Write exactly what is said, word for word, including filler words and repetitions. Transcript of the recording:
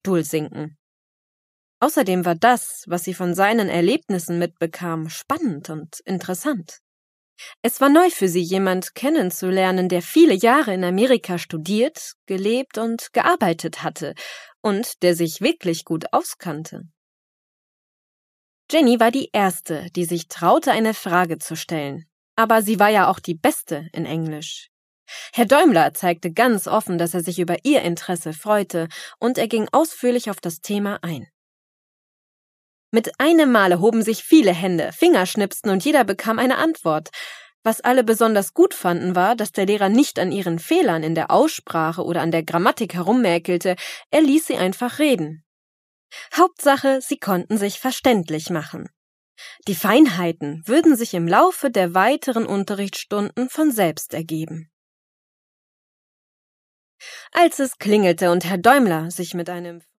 Stuhl sinken. Außerdem war das, was sie von seinen Erlebnissen mitbekam, spannend und interessant. Es war neu für sie, jemand kennenzulernen, der viele Jahre in Amerika studiert, gelebt und gearbeitet hatte und der sich wirklich gut auskannte. Jenny war die Erste, die sich traute, eine Frage zu stellen. Aber sie war ja auch die Beste in Englisch. Herr Däumler zeigte ganz offen, dass er sich über ihr Interesse freute, und er ging ausführlich auf das Thema ein. Mit einem Male hoben sich viele Hände, Finger schnipsten und jeder bekam eine Antwort. Was alle besonders gut fanden, war, dass der Lehrer nicht an ihren Fehlern in der Aussprache oder an der Grammatik herummäkelte, er ließ sie einfach reden. Hauptsache, sie konnten sich verständlich machen. Die Feinheiten würden sich im Laufe der weiteren Unterrichtsstunden von selbst ergeben. Als es klingelte und Herr Däumler sich mit einem